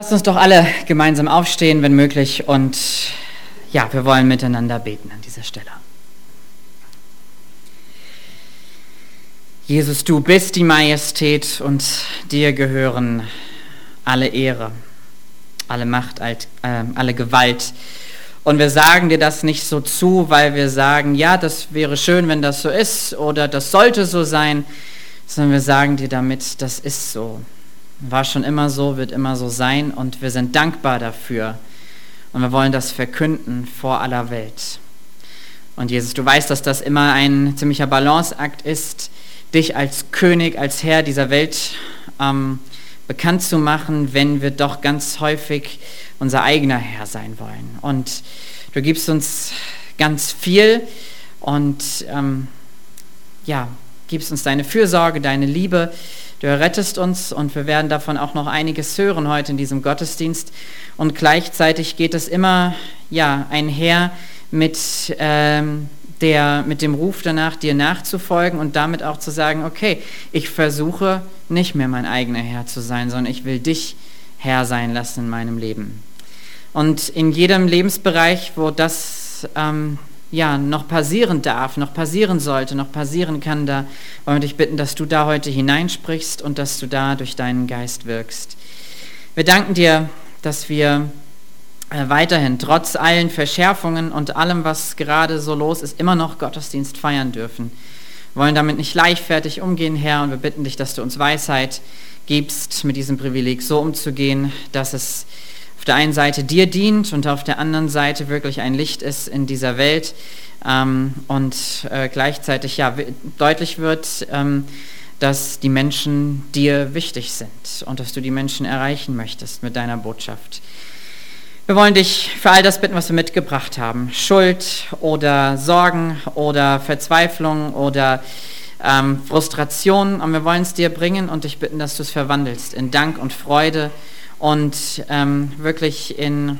Lasst uns doch alle gemeinsam aufstehen, wenn möglich, und ja, wir wollen miteinander beten an dieser Stelle. Jesus, du bist die Majestät und dir gehören alle Ehre, alle Macht, alle Gewalt. Und wir sagen dir das nicht so zu, weil wir sagen, ja, das wäre schön, wenn das so ist oder das sollte so sein, sondern wir sagen dir damit, das ist so. War schon immer so, wird immer so sein und wir sind dankbar dafür. Und wir wollen das verkünden vor aller Welt. Und Jesus, du weißt, dass das immer ein ziemlicher Balanceakt ist, dich als König, als Herr dieser Welt bekannt zu machen, wenn wir doch ganz häufig unser eigener Herr sein wollen. Und du gibst uns ganz viel und gibst uns deine Fürsorge, deine Liebe. Du errettest uns und wir werden davon auch noch einiges hören heute in diesem Gottesdienst. Und gleichzeitig geht es immer einher mit dem Ruf danach, dir nachzufolgen und damit auch zu sagen, okay, ich versuche nicht mehr mein eigener Herr zu sein, sondern ich will dich Herr sein lassen in meinem Leben. Und in jedem Lebensbereich, wo das noch passieren darf, noch passieren sollte, noch passieren kann, da wollen wir dich bitten, dass du da heute hineinsprichst und dass du da durch deinen Geist wirkst. Wir danken dir, dass wir weiterhin, trotz allen Verschärfungen und allem, was gerade so los ist, immer noch Gottesdienst feiern dürfen. Wir wollen damit nicht leichtfertig umgehen, Herr, und wir bitten dich, dass du uns Weisheit gibst, mit diesem Privileg so umzugehen, dass es auf der einen Seite dir dient und auf der anderen Seite wirklich ein Licht ist in dieser Welt und gleichzeitig deutlich wird, dass die Menschen dir wichtig sind und dass du die Menschen erreichen möchtest mit deiner Botschaft. Wir wollen dich für all das bitten, was wir mitgebracht haben. Schuld oder Sorgen oder Verzweiflung oder Frustration. Und wir wollen es dir bringen und dich bitten, dass du es verwandelst in Dank und Freude und wirklich in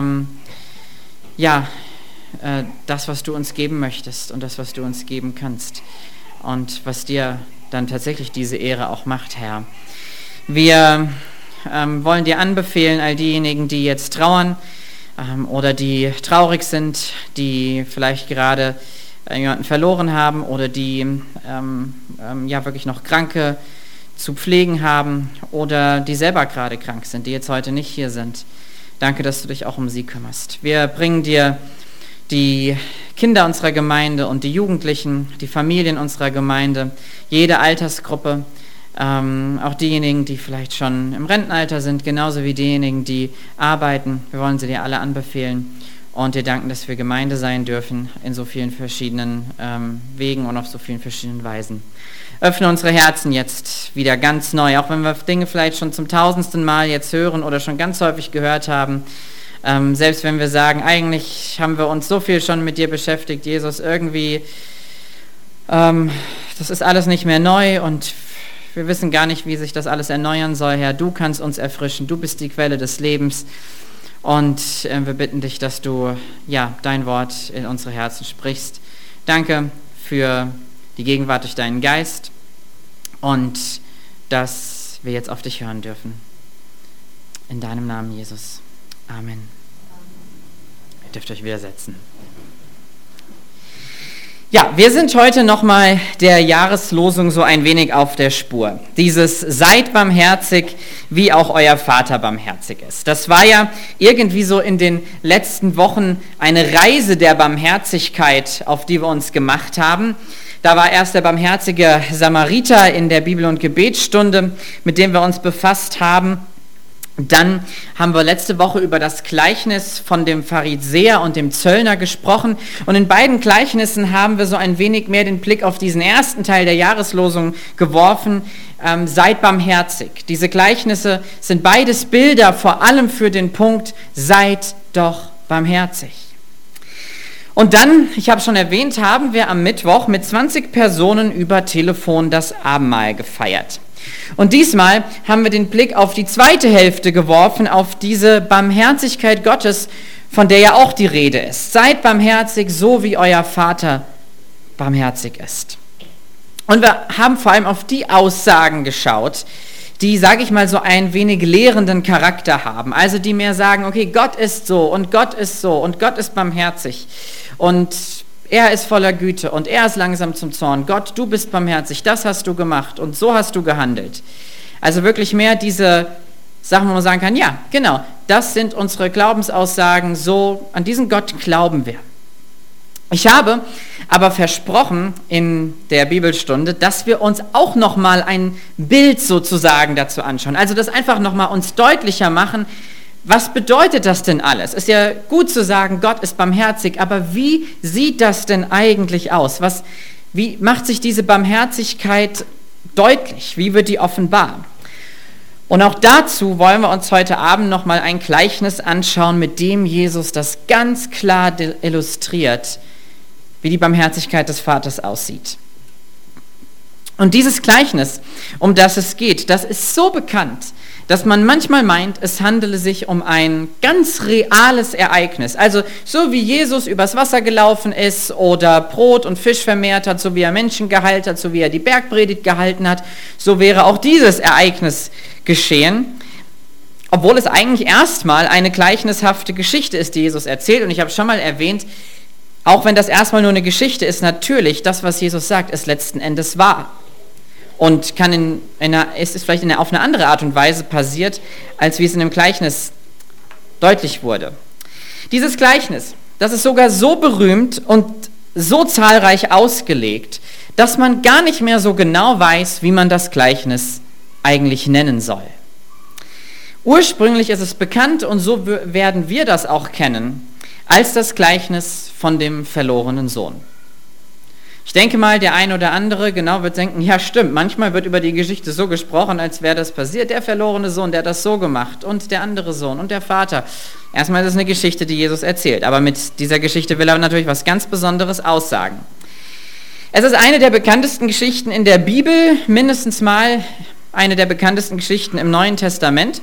das, was du uns geben möchtest und das, was du uns geben kannst und was dir dann tatsächlich diese Ehre auch macht, Herr. Wir wollen dir anbefehlen, all diejenigen, die jetzt trauern oder die traurig sind, die vielleicht gerade jemanden verloren haben oder die wirklich noch Kranke zu pflegen haben oder die selber gerade krank sind, die jetzt heute nicht hier sind. Danke, dass du dich auch um sie kümmerst. Wir bringen dir die Kinder unserer Gemeinde und die Jugendlichen, die Familien unserer Gemeinde, jede Altersgruppe, auch diejenigen, die vielleicht schon im Rentenalter sind, genauso wie diejenigen, die arbeiten. Wir wollen sie dir alle anbefehlen und dir danken, dass wir Gemeinde sein dürfen in so vielen verschiedenen Wegen und auf so vielen verschiedenen Weisen. Öffne unsere Herzen jetzt wieder ganz neu, auch wenn wir Dinge vielleicht schon zum 1000. Mal jetzt hören oder schon ganz häufig gehört haben. Selbst wenn wir sagen, eigentlich haben wir uns so viel schon mit dir beschäftigt, Jesus, irgendwie, das ist alles nicht mehr neu und wir wissen gar nicht, wie sich das alles erneuern soll, Herr. Du kannst uns erfrischen, du bist die Quelle des Lebens und wir bitten dich, dass du dein Wort in unsere Herzen sprichst. Danke für die Gegenwart durch deinen Geist und dass wir jetzt auf dich hören dürfen. In deinem Namen, Jesus. Amen. Ihr dürft euch wieder setzen. Ja, wir sind heute nochmal der Jahreslosung so ein wenig auf der Spur. Dieses seid barmherzig, wie auch euer Vater barmherzig ist. Das war ja irgendwie so in den letzten Wochen eine Reise der Barmherzigkeit, auf die wir uns gemacht haben. Da war erst der barmherzige Samariter in der Bibel- und Gebetsstunde, mit dem wir uns befasst haben. Dann haben wir letzte Woche über das Gleichnis von dem Pharisäer und dem Zöllner gesprochen. Und in beiden Gleichnissen haben wir so ein wenig mehr den Blick auf diesen ersten Teil der Jahreslosung geworfen. Seid barmherzig. Diese Gleichnisse sind beides Bilder, vor allem für den Punkt, seid doch barmherzig. Und dann, ich habe schon erwähnt, haben wir am Mittwoch mit 20 Personen über Telefon das Abendmahl gefeiert. Und diesmal haben wir den Blick auf die zweite Hälfte geworfen, auf diese Barmherzigkeit Gottes, von der ja auch die Rede ist. Seid barmherzig, so wie euer Vater barmherzig ist. Und wir haben vor allem auf die Aussagen geschaut, die, sage ich mal, so ein wenig lehrenden Charakter haben. Also die mehr sagen, okay, Gott ist so und Gott ist so und Gott ist barmherzig und er ist voller Güte und er ist langsam zum Zorn. Gott, du bist barmherzig, das hast du gemacht und so hast du gehandelt. Also wirklich mehr diese Sachen, wo man sagen kann, ja, genau, das sind unsere Glaubensaussagen, so an diesen Gott glauben wir. Ich habe aber versprochen in der Bibelstunde, dass wir uns auch nochmal ein Bild sozusagen dazu anschauen. Also das einfach nochmal uns deutlicher machen, was bedeutet das denn alles? Ist ja gut zu sagen, Gott ist barmherzig, aber wie sieht das denn eigentlich aus? Wie macht sich diese Barmherzigkeit deutlich? Wie wird die offenbar? Und auch dazu wollen wir uns heute Abend nochmal ein Gleichnis anschauen, mit dem Jesus das ganz klar illustriert, wie die Barmherzigkeit des Vaters aussieht. Und dieses Gleichnis, um das es geht, das ist so bekannt, dass man manchmal meint, es handele sich um ein ganz reales Ereignis. Also so wie Jesus übers Wasser gelaufen ist oder Brot und Fisch vermehrt hat, so wie er Menschen geheilt hat, so wie er die Bergpredigt gehalten hat, so wäre auch dieses Ereignis geschehen. Obwohl es eigentlich erstmal eine gleichnishafte Geschichte ist, die Jesus erzählt. Und ich habe schon mal erwähnt, auch wenn das erstmal nur eine Geschichte ist, natürlich, das, was Jesus sagt, ist letzten Endes wahr. Und es ist vielleicht auf eine andere Art und Weise passiert, als wie es in dem Gleichnis deutlich wurde. Dieses Gleichnis, das ist sogar so berühmt und so zahlreich ausgelegt, dass man gar nicht mehr so genau weiß, wie man das Gleichnis eigentlich nennen soll. Ursprünglich ist es bekannt, und so werden wir das auch kennen, als das Gleichnis von dem verlorenen Sohn. Ich denke mal, der ein oder andere wird denken, ja stimmt, manchmal wird über die Geschichte so gesprochen, als wäre das passiert. Der verlorene Sohn, der hat das so gemacht und der andere Sohn und der Vater. Erstmal ist es eine Geschichte, die Jesus erzählt, aber mit dieser Geschichte will er natürlich was ganz Besonderes aussagen. Es ist eine der bekanntesten Geschichten in der Bibel, mindestens mal eine der bekanntesten Geschichten im Neuen Testament.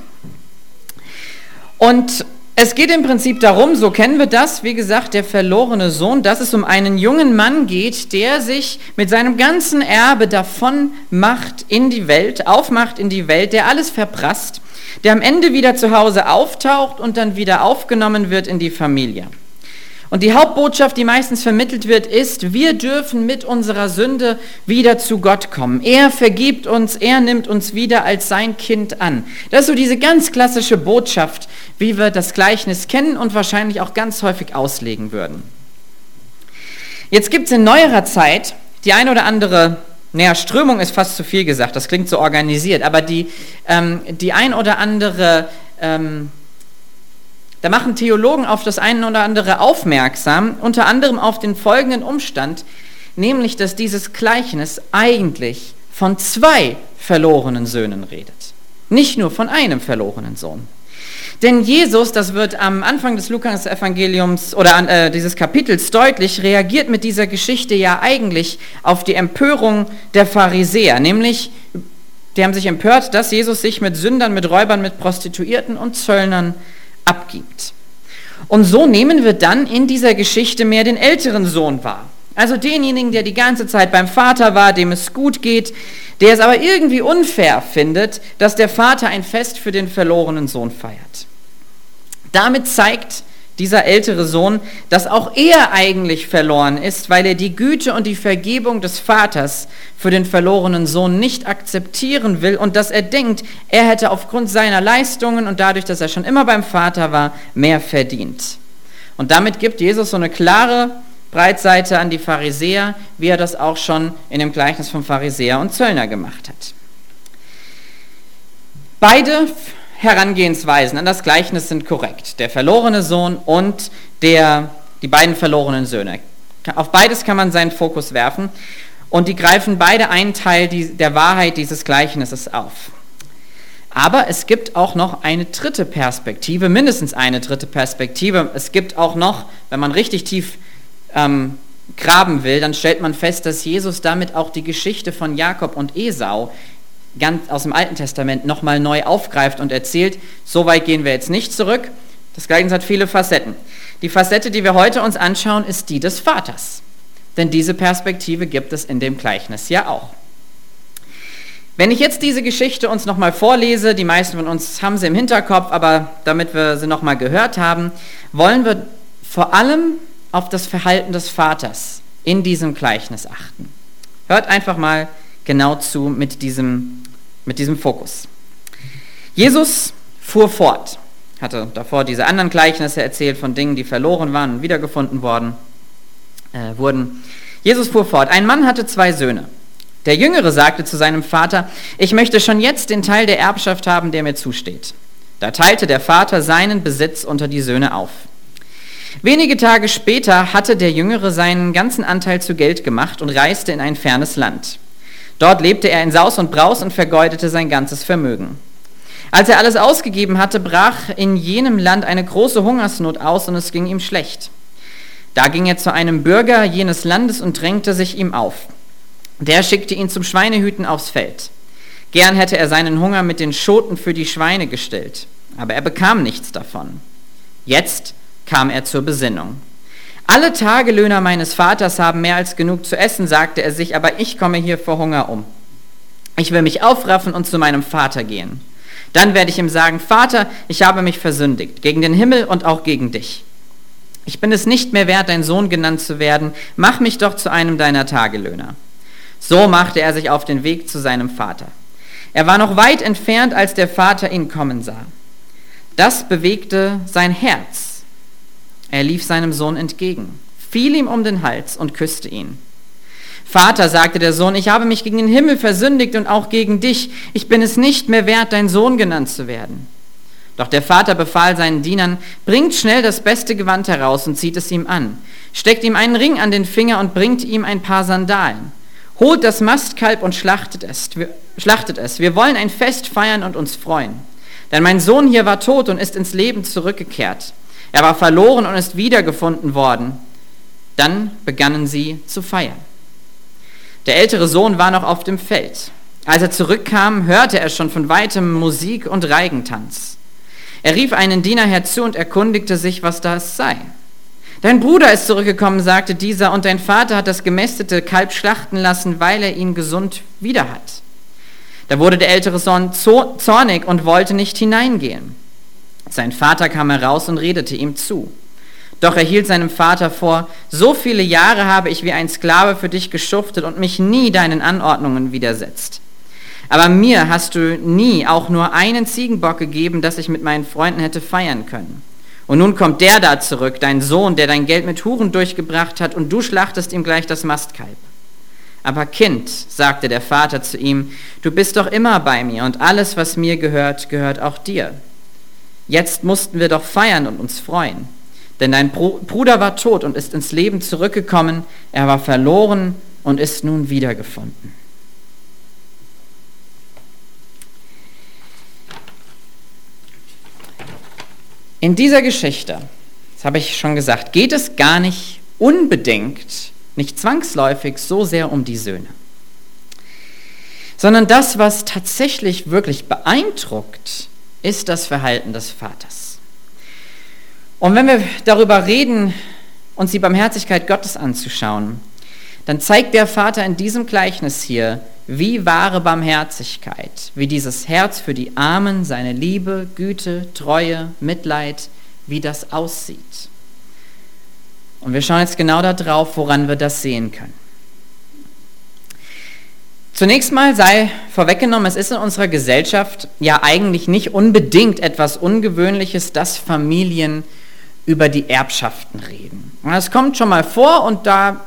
Und es geht im Prinzip darum, so kennen wir das, wie gesagt, der verlorene Sohn, dass es um einen jungen Mann geht, der sich mit seinem ganzen Erbe davon aufmacht in die Welt, der alles verprasst, der am Ende wieder zu Hause auftaucht und dann wieder aufgenommen wird in die Familie. Und die Hauptbotschaft, die meistens vermittelt wird, ist, wir dürfen mit unserer Sünde wieder zu Gott kommen. Er vergibt uns, er nimmt uns wieder als sein Kind an. Das ist so diese ganz klassische Botschaft, wie wir das Gleichnis kennen und wahrscheinlich auch ganz häufig auslegen würden. Jetzt gibt es in neuerer Zeit die ein oder andere, Strömung ist fast zu viel gesagt, das klingt so organisiert, aber die ein oder andere da machen Theologen auf das eine oder andere aufmerksam, unter anderem auf den folgenden Umstand, nämlich, dass dieses Gleichnis eigentlich von 2 verlorenen Söhnen redet, nicht nur von einem verlorenen Sohn. Denn Jesus, das wird am Anfang des Lukas-Evangeliums oder dieses Kapitels deutlich, reagiert mit dieser Geschichte ja eigentlich auf die Empörung der Pharisäer, nämlich, die haben sich empört, dass Jesus sich mit Sündern, mit Räubern, mit Prostituierten und Zöllnern abgibt. Und so nehmen wir dann in dieser Geschichte mehr den älteren Sohn wahr. Also denjenigen, der die ganze Zeit beim Vater war, dem es gut geht, der es aber irgendwie unfair findet, dass der Vater ein Fest für den verlorenen Sohn feiert. Damit zeigt dieser ältere Sohn, dass auch er eigentlich verloren ist, weil er die Güte und die Vergebung des Vaters für den verlorenen Sohn nicht akzeptieren will und dass er denkt, er hätte aufgrund seiner Leistungen und dadurch, dass er schon immer beim Vater war, mehr verdient. Und damit gibt Jesus so eine klare Breitseite an die Pharisäer, wie er das auch schon in dem Gleichnis vom Pharisäer und Zöllner gemacht hat. Beide Herangehensweisen an das Gleichnis sind korrekt. Der verlorene Sohn und die beiden verlorenen Söhne. Auf beides kann man seinen Fokus werfen und die greifen beide einen Teil der Wahrheit dieses Gleichnisses auf. Aber es gibt auch noch eine dritte Perspektive, mindestens eine dritte Perspektive. Es gibt auch noch, wenn man richtig tief graben will, dann stellt man fest, dass Jesus damit auch die Geschichte von Jakob und Esau ganz aus dem Alten Testament nochmal neu aufgreift und erzählt. So weit gehen wir jetzt nicht zurück. Das Gleichnis hat viele Facetten. Die Facette, die wir heute uns anschauen, ist die des Vaters. Denn diese Perspektive gibt es in dem Gleichnis ja auch. Wenn ich jetzt diese Geschichte uns nochmal vorlese, die meisten von uns haben sie im Hinterkopf, aber damit wir sie nochmal gehört haben, wollen wir vor allem auf das Verhalten des Vaters in diesem Gleichnis achten. Hört einfach mal genau zu mit diesem Fokus. Jesus fuhr fort, hatte davor diese anderen Gleichnisse erzählt von Dingen, die verloren waren und wiedergefunden wurden. Jesus fuhr fort. Ein Mann hatte 2 Söhne. Der Jüngere sagte zu seinem Vater, ich möchte schon jetzt den Teil der Erbschaft haben, der mir zusteht. Da teilte der Vater seinen Besitz unter die Söhne auf. Wenige Tage später hatte der Jüngere seinen ganzen Anteil zu Geld gemacht und reiste in ein fernes Land. Dort lebte er in Saus und Braus und vergeudete sein ganzes Vermögen. Als er alles ausgegeben hatte, brach in jenem Land eine große Hungersnot aus und es ging ihm schlecht. Da ging er zu einem Bürger jenes Landes und drängte sich ihm auf. Der schickte ihn zum Schweinehüten aufs Feld. Gern hätte er seinen Hunger mit den Schoten für die Schweine gestillt, aber er bekam nichts davon. Jetzt kam er zur Besinnung. Alle Tagelöhner meines Vaters haben mehr als genug zu essen, sagte er sich, aber ich komme hier vor Hunger um. Ich will mich aufraffen und zu meinem Vater gehen. Dann werde ich ihm sagen, Vater, ich habe mich versündigt, gegen den Himmel und auch gegen dich. Ich bin es nicht mehr wert, dein Sohn genannt zu werden, mach mich doch zu einem deiner Tagelöhner. So machte er sich auf den Weg zu seinem Vater. Er war noch weit entfernt, als der Vater ihn kommen sah. Das bewegte sein Herz. Er lief seinem Sohn entgegen, fiel ihm um den Hals und küsste ihn. Vater, sagte der Sohn, ich habe mich gegen den Himmel versündigt und auch gegen dich. Ich bin es nicht mehr wert, dein Sohn genannt zu werden. Doch der Vater befahl seinen Dienern, bringt schnell das beste Gewand heraus und zieht es ihm an. Steckt ihm einen Ring an den Finger und bringt ihm ein paar Sandalen. Holt das Mastkalb und schlachtet es. Wir wollen ein Fest feiern und uns freuen. Denn mein Sohn hier war tot und ist ins Leben zurückgekehrt. Er war verloren und ist wiedergefunden worden. Dann begannen sie zu feiern. Der ältere Sohn war noch auf dem Feld. Als er zurückkam, hörte er schon von weitem Musik und Reigentanz. Er rief einen Diener herzu und erkundigte sich, was das sei. Dein Bruder ist zurückgekommen, sagte dieser, und dein Vater hat das gemästete Kalb schlachten lassen, weil er ihn gesund wieder hat. Da wurde der ältere Sohn zornig und wollte nicht hineingehen. Sein Vater kam heraus und redete ihm zu. Doch er hielt seinem Vater vor, so viele Jahre habe ich wie ein Sklave für dich geschuftet und mich nie deinen Anordnungen widersetzt. Aber mir hast du nie auch nur einen Ziegenbock gegeben, dass ich mit meinen Freunden hätte feiern können. Und nun kommt der da zurück, dein Sohn, der dein Geld mit Huren durchgebracht hat, und du schlachtest ihm gleich das Mastkalb. Aber Kind, sagte der Vater zu ihm, du bist doch immer bei mir, und alles, was mir gehört, gehört auch dir. Jetzt mussten wir doch feiern und uns freuen. Denn dein Bruder war tot und ist ins Leben zurückgekommen, er war verloren und ist nun wiedergefunden. In dieser Geschichte, das habe ich schon gesagt, geht es gar nicht unbedingt, nicht zwangsläufig so sehr um die Söhne, sondern das, was tatsächlich wirklich beeindruckt, ist das Verhalten des Vaters. Und wenn wir darüber reden, uns die Barmherzigkeit Gottes anzuschauen, dann zeigt der Vater in diesem Gleichnis hier, wie wahre Barmherzigkeit, wie dieses Herz für die Armen, seine Liebe, Güte, Treue, Mitleid, wie das aussieht. Und wir schauen jetzt genau darauf, woran wir das sehen können. Zunächst mal sei vorweggenommen, es ist in unserer Gesellschaft ja eigentlich nicht unbedingt etwas Ungewöhnliches, dass Familien über die Erbschaften reden. Es kommt schon mal vor und da,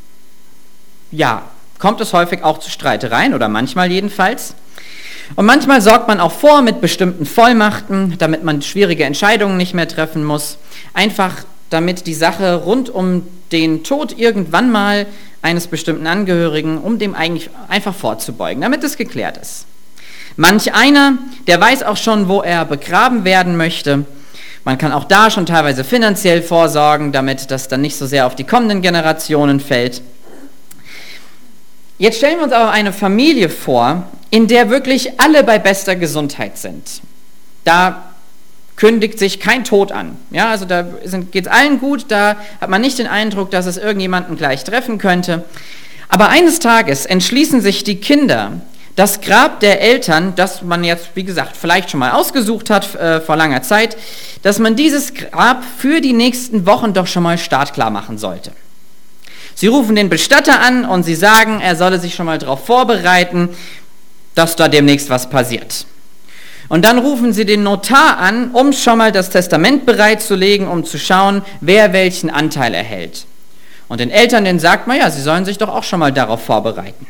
kommt es häufig auch zu Streitereien oder manchmal jedenfalls. Und manchmal sorgt man auch vor mit bestimmten Vollmachten, damit man schwierige Entscheidungen nicht mehr treffen muss. Einfach damit die Sache rund um den Tod irgendwann mal eines bestimmten Angehörigen, um dem eigentlich einfach vorzubeugen, damit es geklärt ist. Manch einer, der weiß auch schon, wo er begraben werden möchte. Man kann auch da schon teilweise finanziell vorsorgen, damit das dann nicht so sehr auf die kommenden Generationen fällt. Jetzt stellen wir uns aber eine Familie vor, in der wirklich alle bei bester Gesundheit sind. Da kündigt sich kein Tod an. Ja, also da geht es allen gut, da hat man nicht den Eindruck, dass es irgendjemanden gleich treffen könnte. Aber eines Tages entschließen sich die Kinder, das Grab der Eltern, das man jetzt, wie gesagt, vielleicht schon mal ausgesucht hat vor langer Zeit, dass man dieses Grab für die nächsten Wochen doch schon mal startklar machen sollte. Sie rufen den Bestatter an und sie sagen, er solle sich schon mal darauf vorbereiten, dass da demnächst was passiert. Und dann rufen sie den Notar an, um schon mal das Testament bereitzulegen, um zu schauen, wer welchen Anteil erhält. Und den Eltern, denen sagt man, ja, sie sollen sich doch auch schon mal darauf vorbereiten.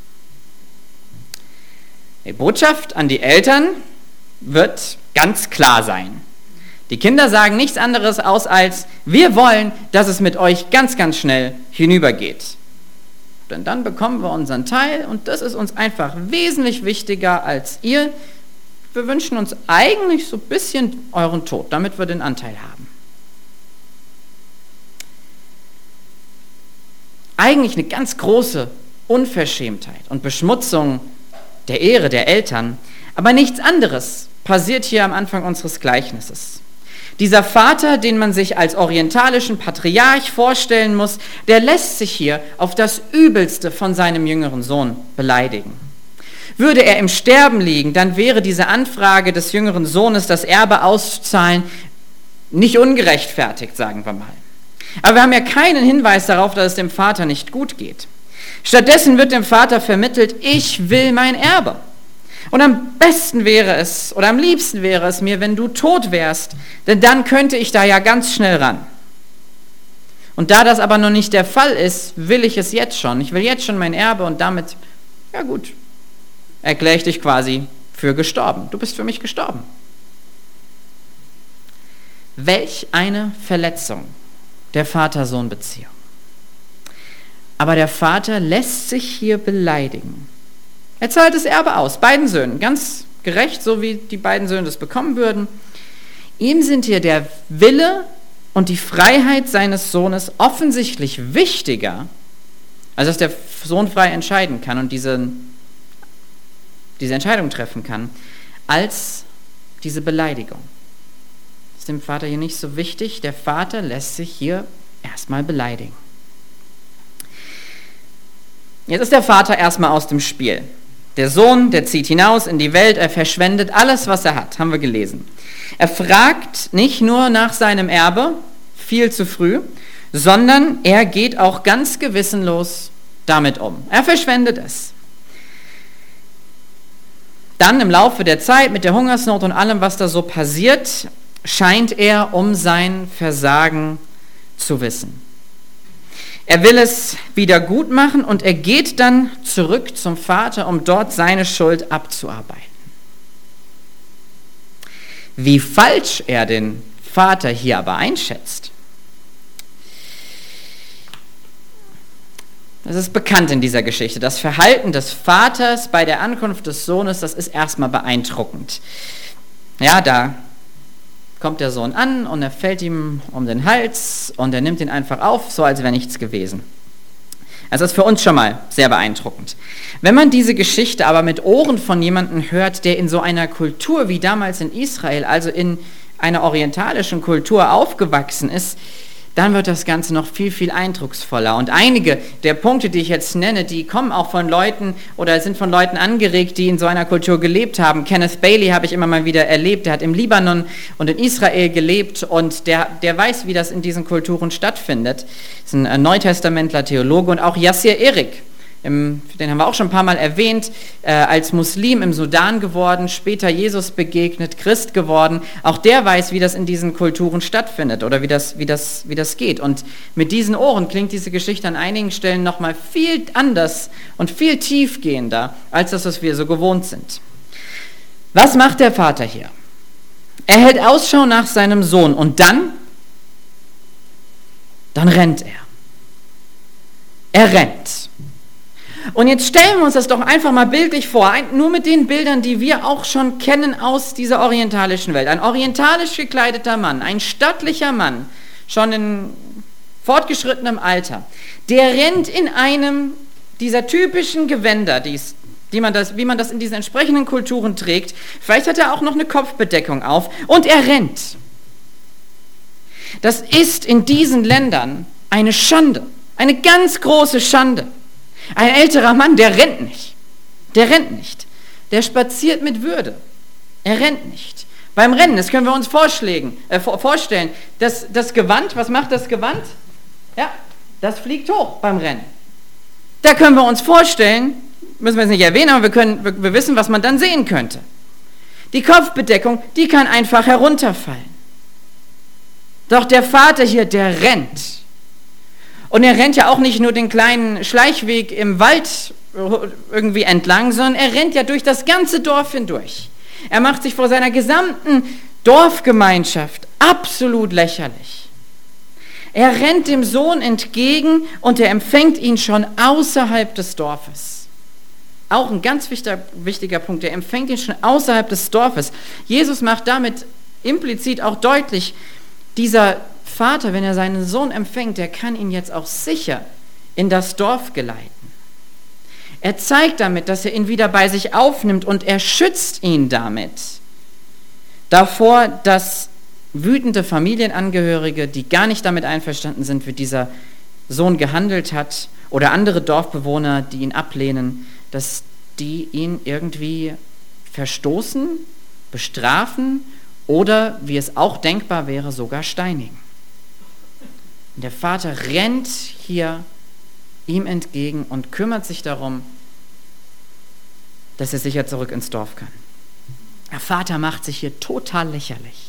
Die Botschaft an die Eltern wird ganz klar sein. Die Kinder sagen nichts anderes aus als, wir wollen, dass es mit euch ganz, ganz schnell hinübergeht. Denn dann bekommen wir unseren Teil und das ist uns einfach wesentlich wichtiger als ihr. Wir wünschen uns eigentlich so ein bisschen euren Tod, damit wir den Anteil haben. Eigentlich eine ganz große Unverschämtheit und Beschmutzung der Ehre der Eltern, aber nichts anderes passiert hier am Anfang unseres Gleichnisses. Dieser Vater, den man sich als orientalischen Patriarch vorstellen muss, der lässt sich hier auf das Übelste von seinem jüngeren Sohn beleidigen. Würde er im Sterben liegen, dann wäre diese Anfrage des jüngeren Sohnes, das Erbe auszuzahlen, nicht ungerechtfertigt, sagen wir mal. Aber wir haben ja keinen Hinweis darauf, dass es dem Vater nicht gut geht. Stattdessen wird dem Vater vermittelt, ich will mein Erbe. Und am besten wäre es, oder am liebsten wäre es mir, wenn du tot wärst, denn dann könnte ich da ja ganz schnell ran. Und da das aber noch nicht der Fall ist, will ich es jetzt schon. Ich will jetzt schon mein Erbe und damit, ja gut, erkläre ich dich quasi für gestorben. Du bist für mich gestorben. Welch eine Verletzung der Vater-Sohn-Beziehung. Aber der Vater lässt sich hier beleidigen. Er zahlt das Erbe aus, beiden Söhnen, ganz gerecht, so wie die beiden Söhne das bekommen würden. Ihm sind hier der Wille und die Freiheit seines Sohnes offensichtlich wichtiger, als dass der Sohn frei entscheiden kann und diese Entscheidung treffen kann, als diese Beleidigung. Das ist dem Vater hier nicht so wichtig. Der Vater lässt sich hier erstmal beleidigen. Jetzt ist der Vater erstmal aus dem Spiel. Der Sohn, der zieht hinaus in die Welt, er verschwendet alles, was er hat, haben wir gelesen. Er fragt nicht nur nach seinem Erbe, viel zu früh, sondern er geht auch ganz gewissenlos damit um. Er verschwendet es. Dann im Laufe der Zeit mit der Hungersnot und allem, was da so passiert, scheint er um sein Versagen zu wissen. Er will es wieder gut machen und er geht dann zurück zum Vater, um dort seine Schuld abzuarbeiten. Wie falsch er den Vater hier aber einschätzt, das ist bekannt in dieser Geschichte. Das Verhalten des Vaters bei der Ankunft des Sohnes, das ist erstmal beeindruckend. Ja, da kommt der Sohn an und er fällt ihm um den Hals und er nimmt ihn einfach auf, so als wäre nichts gewesen. Also das ist für uns schon mal sehr beeindruckend. Wenn man diese Geschichte aber mit Ohren von jemandem hört, der in so einer Kultur wie damals in Israel, also in einer orientalischen Kultur aufgewachsen ist, dann wird das Ganze noch viel, viel eindrucksvoller. Und einige der Punkte, die ich jetzt nenne, die kommen auch von Leuten oder sind von Leuten angeregt, die in so einer Kultur gelebt haben. Kenneth Bailey habe ich immer mal wieder erlebt, der hat im Libanon und in Israel gelebt und der weiß, wie das in diesen Kulturen stattfindet. Das ist ein Neutestamentler Theologe und auch Yassir Erik. Den haben wir auch schon ein paar Mal erwähnt, als Muslim im Sudan geworden, später Jesus begegnet, Christ geworden. Auch der weiß, wie das in diesen Kulturen stattfindet oder wie das geht. Und mit diesen Ohren klingt diese Geschichte an einigen Stellen nochmal viel anders und viel tiefgehender, als das, was wir so gewohnt sind. Was macht der Vater hier? Er hält Ausschau nach seinem Sohn und dann rennt er. Er rennt. Und jetzt stellen wir uns das doch einfach mal bildlich vor, nur mit den Bildern, die wir auch schon kennen aus dieser orientalischen Welt. Ein orientalisch gekleideter Mann, ein stattlicher Mann, schon in fortgeschrittenem Alter, der rennt in einem dieser typischen Gewänder, wie man das in diesen entsprechenden Kulturen trägt. Vielleicht hat er auch noch eine Kopfbedeckung auf und er rennt. Das ist in diesen Ländern eine Schande, eine ganz große Schande. Ein älterer Mann, der rennt nicht. Der rennt nicht. Der spaziert mit Würde. Er rennt nicht. Beim Rennen, das können wir uns vorstellen, das Gewand, was macht das Gewand? Ja, das fliegt hoch beim Rennen. Da können wir uns vorstellen, müssen wir es nicht erwähnen, aber wir wissen, was man dann sehen könnte. Die Kopfbedeckung, die kann einfach herunterfallen. Doch der Vater hier, der rennt. Und er rennt ja auch nicht nur den kleinen Schleichweg im Wald irgendwie entlang, sondern er rennt ja durch das ganze Dorf hindurch. Er macht sich vor seiner gesamten Dorfgemeinschaft absolut lächerlich. Er rennt dem Sohn entgegen und er empfängt ihn schon außerhalb des Dorfes. Auch ein ganz wichtiger Punkt, er empfängt ihn schon außerhalb des Dorfes. Jesus macht damit implizit auch deutlich, dieser Vater, wenn er seinen Sohn empfängt, der kann ihn jetzt auch sicher in das Dorf geleiten. Er zeigt damit, dass er ihn wieder bei sich aufnimmt und er schützt ihn damit davor, dass wütende Familienangehörige, die gar nicht damit einverstanden sind, wie dieser Sohn gehandelt hat, oder andere Dorfbewohner, die ihn ablehnen, dass die ihn irgendwie verstoßen, bestrafen oder, wie es auch denkbar wäre, sogar steinigen. Und der Vater rennt hier ihm entgegen und kümmert sich darum, dass er sicher zurück ins Dorf kann. Der Vater macht sich hier total lächerlich.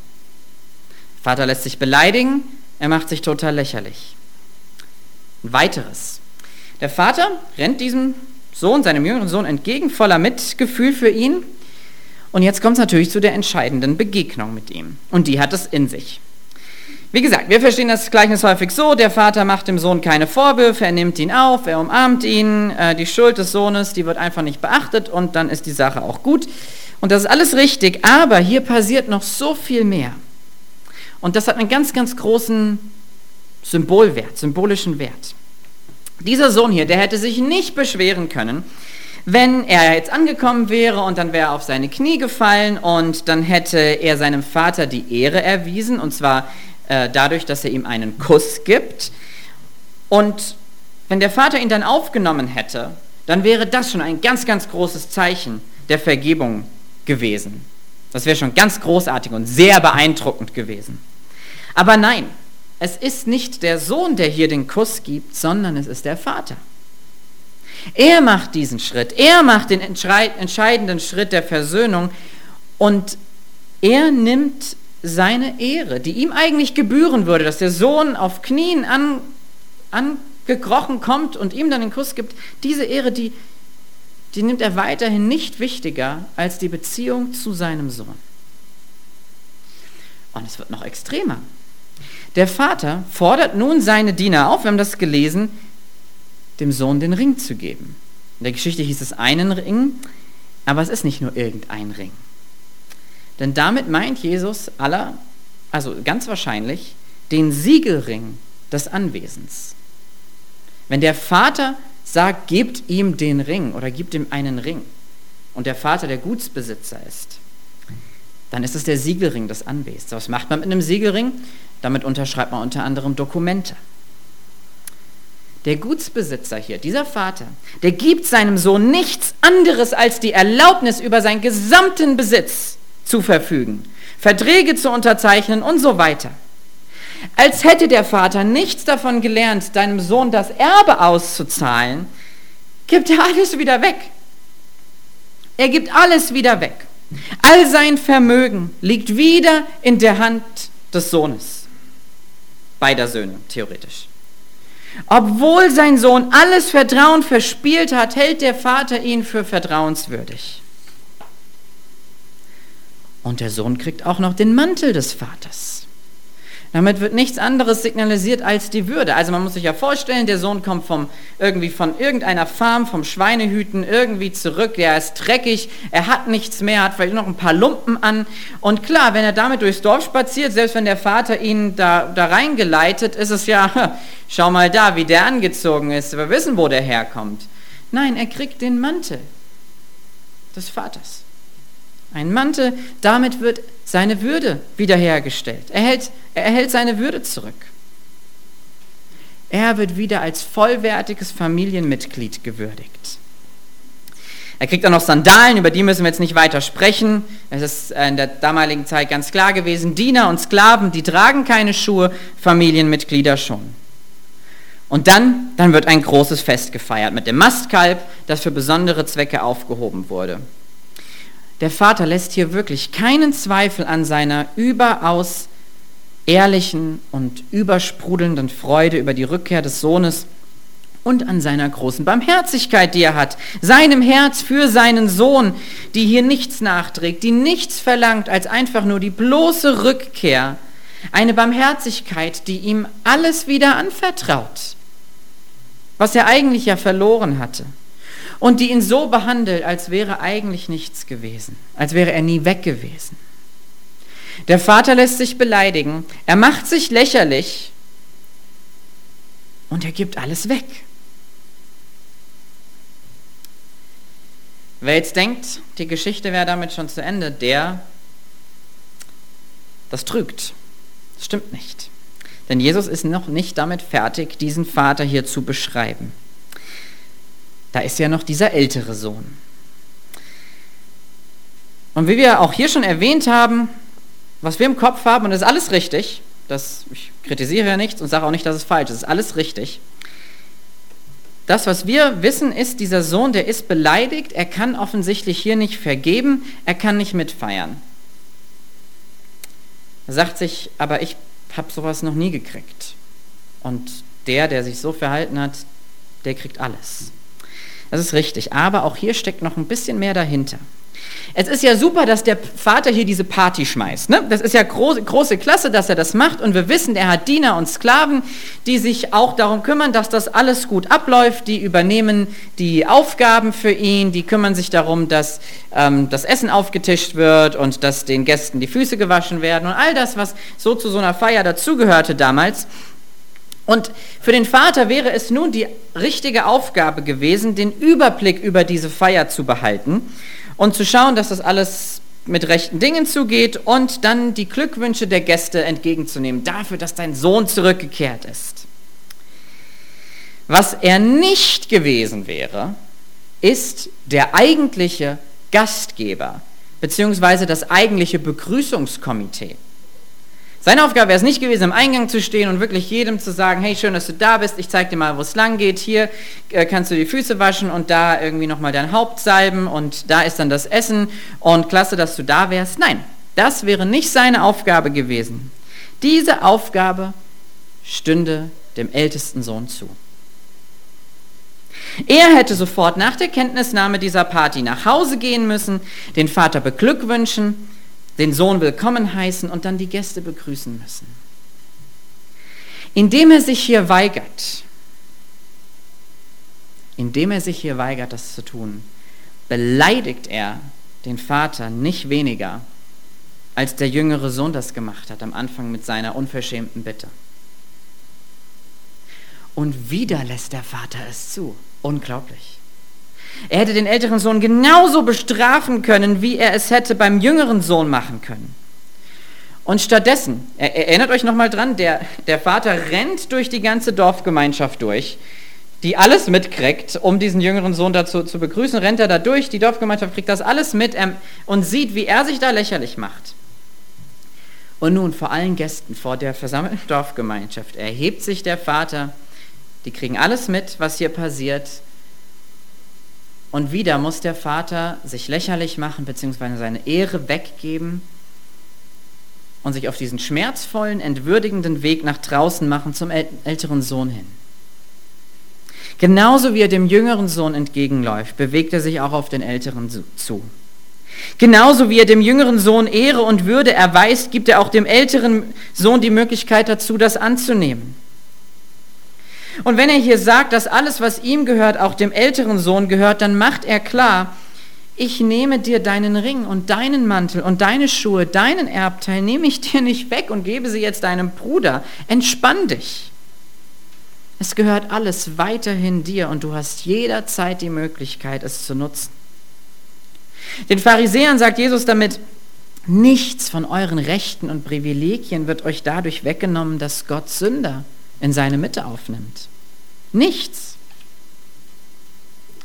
Der Vater lässt sich beleidigen, er macht sich total lächerlich. Ein weiteres. Der Vater rennt diesem Sohn, seinem jüngeren Sohn entgegen, voller Mitgefühl für ihn. Und jetzt kommt es natürlich zu der entscheidenden Begegnung mit ihm. Und die hat es in sich. Wie gesagt, wir verstehen das Gleichnis häufig so, der Vater macht dem Sohn keine Vorwürfe, er nimmt ihn auf, er umarmt ihn, die Schuld des Sohnes, die wird einfach nicht beachtet und dann ist die Sache auch gut. Und das ist alles richtig, aber hier passiert noch so viel mehr. Und das hat einen ganz, ganz großen symbolischen Wert. Dieser Sohn hier, der hätte sich nicht beschweren können, wenn er jetzt angekommen wäre und dann wäre er auf seine Knie gefallen und dann hätte er seinem Vater die Ehre erwiesen, und zwar dadurch, dass er ihm einen Kuss gibt. Und wenn der Vater ihn dann aufgenommen hätte, dann wäre das schon ein ganz, ganz großes Zeichen der Vergebung gewesen. Das wäre schon ganz großartig und sehr beeindruckend gewesen. Aber nein, es ist nicht der Sohn, der hier den Kuss gibt, sondern es ist der Vater. Er macht diesen Schritt, er macht den entscheidenden Schritt der Versöhnung und er nimmt seine Ehre, die ihm eigentlich gebühren würde, dass der Sohn auf Knien angekrochen kommt und ihm dann den Kuss gibt, diese Ehre, die nimmt er weiterhin nicht wichtiger als die Beziehung zu seinem Sohn. Und es wird noch extremer. Der Vater fordert nun seine Diener auf, wir haben das gelesen, dem Sohn den Ring zu geben. In der Geschichte hieß es einen Ring, aber es ist nicht nur irgendein Ring. Denn damit meint Jesus also ganz wahrscheinlich, den Siegelring des Anwesens. Wenn der Vater sagt, gebt ihm den Ring oder gibt ihm einen Ring und der Vater der Gutsbesitzer ist, dann ist es der Siegelring des Anwesens. Was macht man mit einem Siegelring? Damit unterschreibt man unter anderem Dokumente. Der Gutsbesitzer hier, dieser Vater, der gibt seinem Sohn nichts anderes als die Erlaubnis, über seinen gesamten Besitz zu verfügen, Verträge zu unterzeichnen und so weiter. Als hätte der Vater nichts davon gelernt, deinem Sohn das Erbe auszuzahlen, gibt er alles wieder weg. Er gibt alles wieder weg. All sein Vermögen liegt wieder in der Hand des Sohnes. Beider Söhne, theoretisch. Obwohl sein Sohn alles Vertrauen verspielt hat, hält der Vater ihn für vertrauenswürdig. Und der Sohn kriegt auch noch den Mantel des Vaters. Damit wird nichts anderes signalisiert als die Würde. Also man muss sich ja vorstellen, der Sohn kommt von irgendeiner Farm, vom Schweinehüten irgendwie zurück, der ist dreckig, er hat nichts mehr, hat vielleicht noch ein paar Lumpen an. Und klar, wenn er damit durchs Dorf spaziert, selbst wenn der Vater ihn da reingeleitet, ist es ja, schau mal da, wie der angezogen ist, wir wissen, wo der herkommt. Nein, er kriegt den Mantel des Vaters. Ein Mantel, damit wird seine Würde wiederhergestellt. Er erhält seine Würde zurück. Er wird wieder als vollwertiges Familienmitglied gewürdigt. Er kriegt auch noch Sandalen, über die müssen wir jetzt nicht weiter sprechen. Es ist in der damaligen Zeit ganz klar gewesen, Diener und Sklaven, die tragen keine Schuhe, Familienmitglieder schon. Und dann wird ein großes Fest gefeiert mit dem Mastkalb, das für besondere Zwecke aufgehoben wurde. Der Vater lässt hier wirklich keinen Zweifel an seiner überaus ehrlichen und übersprudelnden Freude über die Rückkehr des Sohnes und an seiner großen Barmherzigkeit, die er hat, seinem Herz für seinen Sohn, die hier nichts nachträgt, die nichts verlangt als einfach nur die bloße Rückkehr, eine Barmherzigkeit, die ihm alles wieder anvertraut, was er eigentlich ja verloren hatte und die ihn so behandelt, als wäre eigentlich nichts gewesen, als wäre er nie weg gewesen. Der Vater lässt sich beleidigen, er macht sich lächerlich und er gibt alles weg. Wer jetzt denkt, die Geschichte wäre damit schon zu Ende, das trügt. Das stimmt nicht. Denn Jesus ist noch nicht damit fertig, diesen Vater hier zu beschreiben. Da ist ja noch dieser ältere Sohn. Und wie wir auch hier schon erwähnt haben, was wir im Kopf haben, und das ist alles richtig, ich kritisiere ja nichts und sage auch nicht, dass es falsch ist, ist alles richtig. Das, was wir wissen, ist, dieser Sohn, der ist beleidigt, er kann offensichtlich hier nicht vergeben, er kann nicht mitfeiern. Er sagt sich, aber ich habe sowas noch nie gekriegt. Und der sich so verhalten hat, der kriegt alles. Das ist richtig, aber auch hier steckt noch ein bisschen mehr dahinter. Es ist ja super, dass der Vater hier diese Party schmeißt. Ne? Das ist ja große Klasse, dass er das macht. Und wir wissen, er hat Diener und Sklaven, die sich auch darum kümmern, dass das alles gut abläuft. Die übernehmen die Aufgaben für ihn. Die kümmern sich darum, dass das Essen aufgetischt wird und dass den Gästen die Füße gewaschen werden. Und all das, was so zu so einer Feier dazugehörte damals. Und für den Vater wäre es nun die richtige Aufgabe gewesen, den Überblick über diese Feier zu behalten und zu schauen, dass das alles mit rechten Dingen zugeht und dann die Glückwünsche der Gäste entgegenzunehmen, dafür, dass dein Sohn zurückgekehrt ist. Was er nicht gewesen wäre, ist der eigentliche Gastgeber, beziehungsweise das eigentliche Begrüßungskomitee. Seine Aufgabe wäre es nicht gewesen, im Eingang zu stehen und wirklich jedem zu sagen, hey, schön, dass du da bist, ich zeig dir mal, wo es lang geht, hier kannst du die Füße waschen und da irgendwie nochmal dein Haupt salben und da ist dann das Essen und klasse, dass du da wärst. Nein, das wäre nicht seine Aufgabe gewesen. Diese Aufgabe stünde dem ältesten Sohn zu. Er hätte sofort nach der Kenntnisnahme dieser Party nach Hause gehen müssen, den Vater beglückwünschen, den Sohn willkommen heißen und dann die Gäste begrüßen müssen. Indem er sich hier weigert, das zu tun, beleidigt er den Vater nicht weniger, als der jüngere Sohn das gemacht hat am Anfang mit seiner unverschämten Bitte. Und wieder lässt der Vater es zu. Unglaublich. Er hätte den älteren Sohn genauso bestrafen können, wie er es hätte beim jüngeren Sohn machen können. Und stattdessen, erinnert euch nochmal dran, der Vater rennt durch die ganze Dorfgemeinschaft durch, die alles mitkriegt, um diesen jüngeren Sohn dazu zu begrüßen, rennt er da durch, die Dorfgemeinschaft kriegt das alles mit und sieht, wie er sich da lächerlich macht. Und nun vor allen Gästen, vor der versammelten Dorfgemeinschaft, erhebt sich der Vater, die kriegen alles mit, was hier passiert. Und wieder muss der Vater sich lächerlich machen, beziehungsweise seine Ehre weggeben und sich auf diesen schmerzvollen, entwürdigenden Weg nach draußen machen zum älteren Sohn hin. Genauso wie er dem jüngeren Sohn entgegenläuft, bewegt er sich auch auf den älteren zu. Genauso wie er dem jüngeren Sohn Ehre und Würde erweist, gibt er auch dem älteren Sohn die Möglichkeit dazu, das anzunehmen. Und wenn er hier sagt, dass alles, was ihm gehört, auch dem älteren Sohn gehört, dann macht er klar, ich nehme dir deinen Ring und deinen Mantel und deine Schuhe, deinen Erbteil, nehme ich dir nicht weg und gebe sie jetzt deinem Bruder. Entspann dich. Es gehört alles weiterhin dir und du hast jederzeit die Möglichkeit, es zu nutzen. Den Pharisäern sagt Jesus damit, nichts von euren Rechten und Privilegien wird euch dadurch weggenommen, dass Gott Sünder in seine Mitte aufnimmt. Nichts.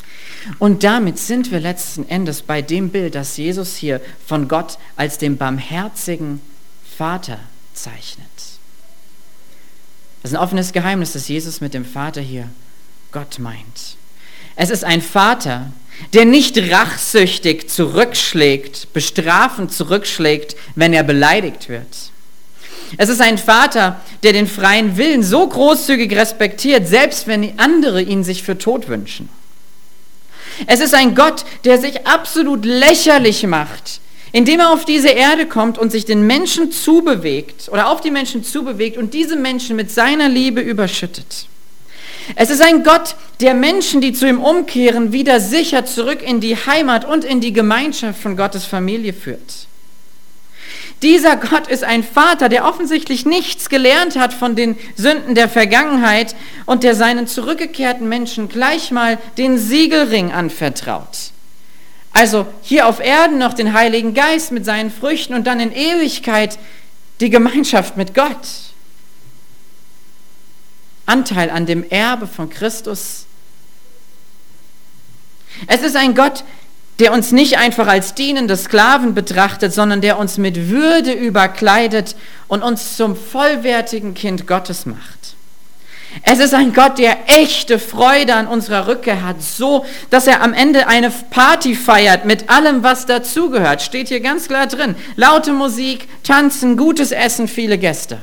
Und damit sind wir letzten Endes bei dem Bild, das Jesus hier von Gott als dem barmherzigen Vater zeichnet. Das ist ein offenes Geheimnis, dass Jesus mit dem Vater hier Gott meint. Es ist ein Vater, der nicht rachsüchtig zurückschlägt, bestrafend zurückschlägt, wenn er beleidigt wird. Es ist ein Vater, der den freien Willen so großzügig respektiert, selbst wenn andere ihn sich für tot wünschen. Es ist ein Gott, der sich absolut lächerlich macht, indem er auf diese Erde kommt und sich den Menschen zubewegt oder auf die Menschen zubewegt und diese Menschen mit seiner Liebe überschüttet. Es ist ein Gott, der Menschen, die zu ihm umkehren, wieder sicher zurück in die Heimat und in die Gemeinschaft von Gottes Familie führt. Dieser Gott ist ein Vater, der offensichtlich nichts gelernt hat von den Sünden der Vergangenheit und der seinen zurückgekehrten Menschen gleich mal den Siegelring anvertraut. Also hier auf Erden noch den Heiligen Geist mit seinen Früchten und dann in Ewigkeit die Gemeinschaft mit Gott. Anteil an dem Erbe von Christus. Es ist ein Gott, der uns nicht einfach als dienende Sklaven betrachtet, sondern der uns mit Würde überkleidet und uns zum vollwertigen Kind Gottes macht. Es ist ein Gott, der echte Freude an unserer Rückkehr hat, so, dass er am Ende eine Party feiert mit allem, was dazugehört. Steht hier ganz klar drin. Laute Musik, Tanzen, gutes Essen, viele Gäste.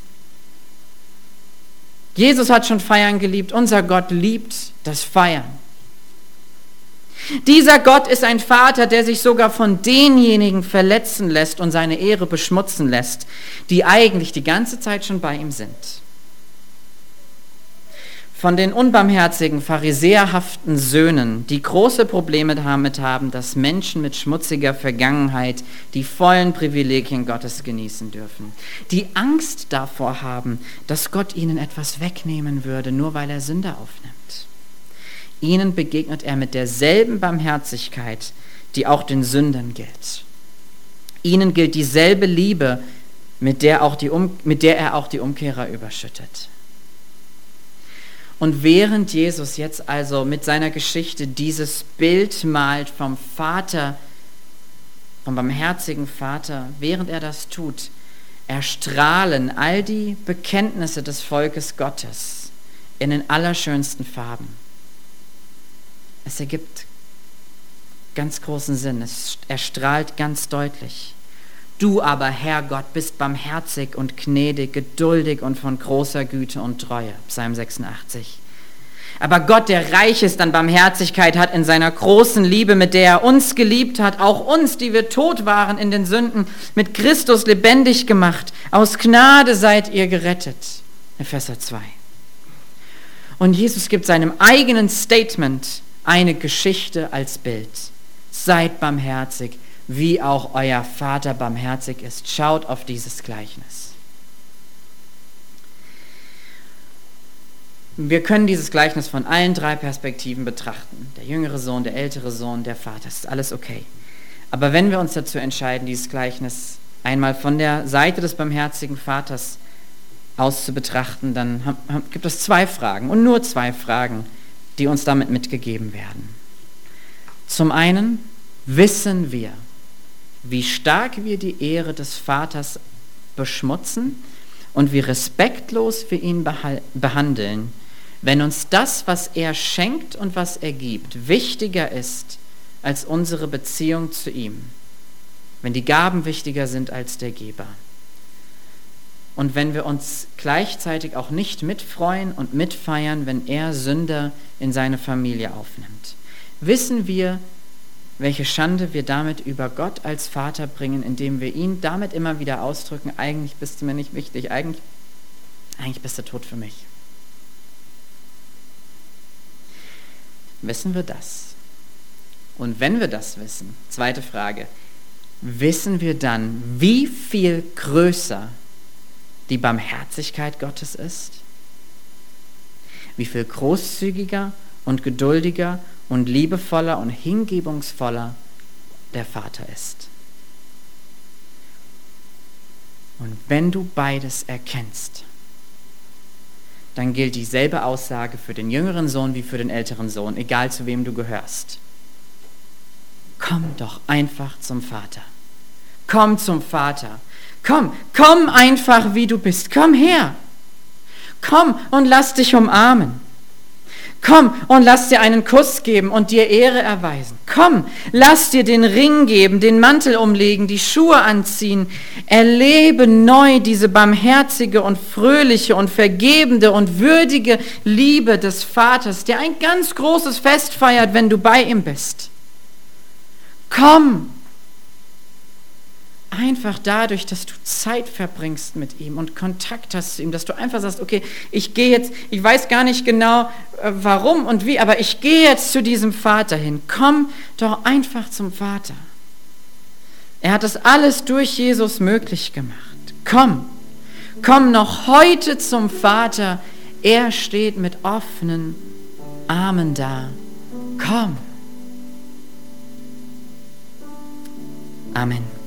Jesus hat schon Feiern geliebt, unser Gott liebt das Feiern. Dieser Gott ist ein Vater, der sich sogar von denjenigen verletzen lässt und seine Ehre beschmutzen lässt, die eigentlich die ganze Zeit schon bei ihm sind. Von den unbarmherzigen, pharisäerhaften Söhnen, die große Probleme damit haben, dass Menschen mit schmutziger Vergangenheit die vollen Privilegien Gottes genießen dürfen. Die Angst davor haben, dass Gott ihnen etwas wegnehmen würde, nur weil er Sünder aufnimmt. Ihnen begegnet er mit derselben Barmherzigkeit, die auch den Sündern gilt. Ihnen gilt dieselbe Liebe, mit der er auch die Umkehrer überschüttet. Und während Jesus jetzt also mit seiner Geschichte dieses Bild malt vom Vater, vom barmherzigen Vater, während er das tut, erstrahlen all die Bekenntnisse des Volkes Gottes in den allerschönsten Farben. Es ergibt ganz großen Sinn, es erstrahlt ganz deutlich. Du aber, Herr Gott, bist barmherzig und gnädig, geduldig und von großer Güte und Treue. Psalm 86. Aber Gott, der reich ist an Barmherzigkeit, hat in seiner großen Liebe, mit der er uns geliebt hat, auch uns, die wir tot waren in den Sünden, mit Christus lebendig gemacht. Aus Gnade seid ihr gerettet. Epheser 2. Und Jesus gibt seinem eigenen Statement eine Geschichte als Bild. Seid barmherzig, wie auch euer Vater barmherzig ist. Schaut auf dieses Gleichnis. Wir können dieses Gleichnis von allen drei Perspektiven betrachten. Der jüngere Sohn, der ältere Sohn, der Vater. Das ist alles okay. Aber wenn wir uns dazu entscheiden, dieses Gleichnis einmal von der Seite des barmherzigen Vaters aus zu betrachten, dann gibt es zwei Fragen und nur zwei Fragen, die uns damit mitgegeben werden. Zum einen wissen wir, wie stark wir die Ehre des Vaters beschmutzen und wie respektlos wir ihn behandeln, wenn uns das, was er schenkt und was er gibt, wichtiger ist als unsere Beziehung zu ihm, wenn die Gaben wichtiger sind als der Geber. Und wenn wir uns gleichzeitig auch nicht mitfreuen und mitfeiern, wenn er Sünder in seine Familie aufnimmt. Wissen wir, welche Schande wir damit über Gott als Vater bringen, indem wir ihn damit immer wieder ausdrücken, eigentlich bist du mir nicht wichtig, eigentlich bist du tot für mich. Wissen wir das? Und wenn wir das wissen, zweite Frage, wissen wir dann, wie viel größer die Barmherzigkeit Gottes ist? Wie viel großzügiger und geduldiger und liebevoller und hingebungsvoller der Vater ist. Und wenn du beides erkennst, dann gilt dieselbe Aussage für den jüngeren Sohn wie für den älteren Sohn, egal zu wem du gehörst. Komm doch einfach zum Vater. Komm zum Vater. Komm einfach, wie du bist. Komm her. Komm und lass dich umarmen. Komm und lass dir einen Kuss geben und dir Ehre erweisen. Komm, lass dir den Ring geben, den Mantel umlegen, die Schuhe anziehen. Erlebe neu diese barmherzige und fröhliche und vergebende und würdige Liebe des Vaters, der ein ganz großes Fest feiert, wenn du bei ihm bist. Komm! Einfach dadurch, dass du Zeit verbringst mit ihm und Kontakt hast zu ihm, dass du einfach sagst, okay, ich gehe jetzt, ich weiß gar nicht genau, warum und wie, aber ich gehe jetzt zu diesem Vater hin. Komm doch einfach zum Vater. Er hat das alles durch Jesus möglich gemacht. Komm noch heute zum Vater. Er steht mit offenen Armen da. Komm. Amen.